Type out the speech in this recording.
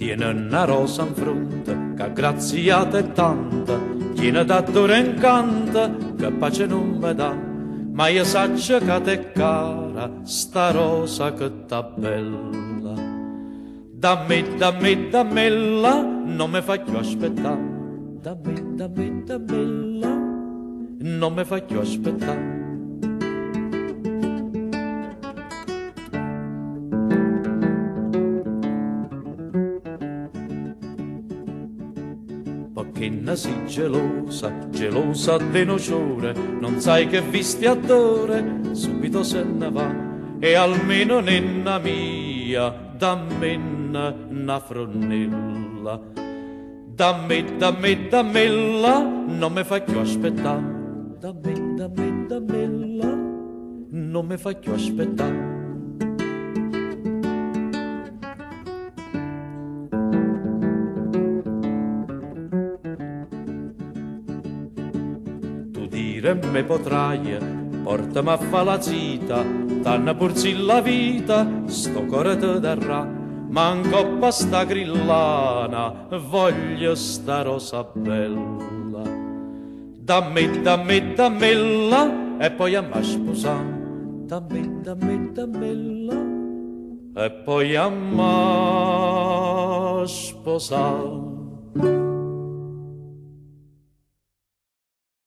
Tiene una rosa in fronte, che graziata è tanta, tiene d'attore incanta, che pace non mi dà. Ma io saccio che t'è cara, sta rosa che t'è bella. Dammi, dammi, dammella, non mi fa più aspettare. Dammi, dammi, dammella, non mi fa più aspettare. Pochina si gelosa, gelosa de nociore, non sai che visti adore, subito se ne va. E almeno nenna mia, dammi una fronella. Dammi, dammi, dammella, non mi fa più aspettare. Dammi, dammi, dammella, non mi fa più aspettare. Dire me potrai, portami a fa la zita, t'hanno porzi la vita, sto cuore te darà. Manco pa sta grillana, voglio sta rosa bella. Dammi, dammi, dammella, e poi a me sposà. Dammi, dammi, dammella, e poi a me sposà.